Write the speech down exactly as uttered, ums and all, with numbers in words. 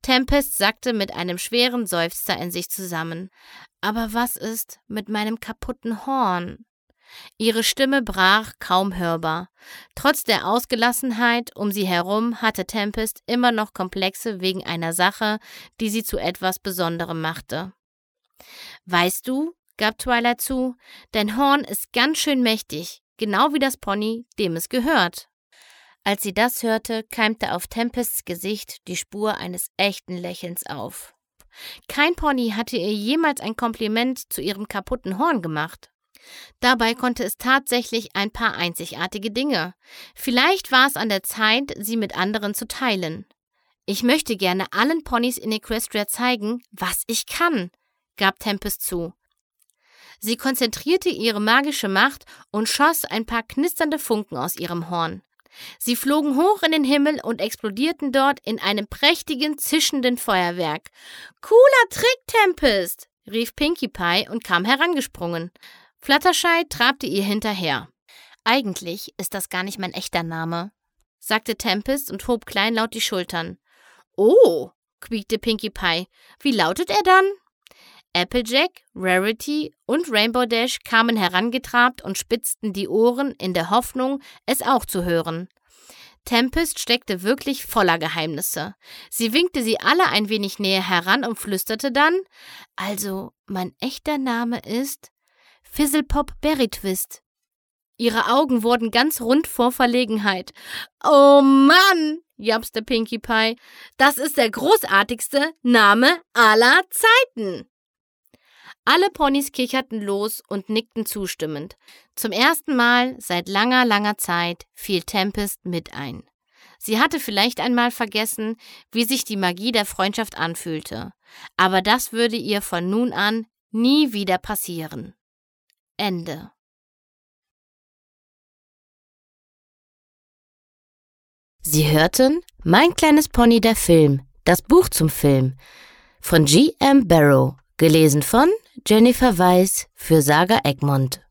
Tempest sackte mit einem schweren Seufzer in sich zusammen. Aber was ist mit meinem kaputten Horn? Ihre Stimme brach kaum hörbar. Trotz der Ausgelassenheit um sie herum hatte Tempest immer noch Komplexe wegen einer Sache, die sie zu etwas Besonderem machte. »Weißt du«, gab Twilight zu, »dein Horn ist ganz schön mächtig, genau wie das Pony, dem es gehört.« Als sie das hörte, keimte auf Tempests Gesicht die Spur eines echten Lächelns auf. Kein Pony hatte ihr jemals ein Kompliment zu ihrem kaputten Horn gemacht. Dabei konnte es tatsächlich ein paar einzigartige Dinge. Vielleicht war es an der Zeit, sie mit anderen zu teilen. »Ich möchte gerne allen Ponys in Equestria zeigen, was ich kann«, gab Tempest zu. Sie konzentrierte ihre magische Macht und schoss ein paar knisternde Funken aus ihrem Horn. Sie flogen hoch in den Himmel und explodierten dort in einem prächtigen, zischenden Feuerwerk. »Cooler Trick, Tempest«, rief Pinkie Pie und kam herangesprungen. Fluttershy trabte ihr hinterher. »Eigentlich ist das gar nicht mein echter Name«, sagte Tempest und hob kleinlaut die Schultern. »Oh«, quiekte Pinkie Pie, »wie lautet er dann?« Applejack, Rarity und Rainbow Dash kamen herangetrabt und spitzten die Ohren in der Hoffnung, es auch zu hören. Tempest steckte wirklich voller Geheimnisse. Sie winkte sie alle ein wenig näher heran und flüsterte dann, »Also, mein echter Name ist Fizzlepop Berrytwist.« Ihre Augen wurden ganz rund vor Verlegenheit. »Oh Mann«, japste Pinkie Pie, »das ist der großartigste Name aller Zeiten!« Alle Ponys kicherten los und nickten zustimmend. Zum ersten Mal seit langer, langer Zeit fiel Tempest mit ein. Sie hatte vielleicht einmal vergessen, wie sich die Magie der Freundschaft anfühlte. Aber das würde ihr von nun an nie wieder passieren. Ende. Sie hörten Mein kleines Pony, der Film, das Buch zum Film von G M Barrow, gelesen von Jennifer Weiss für Saga Egmont.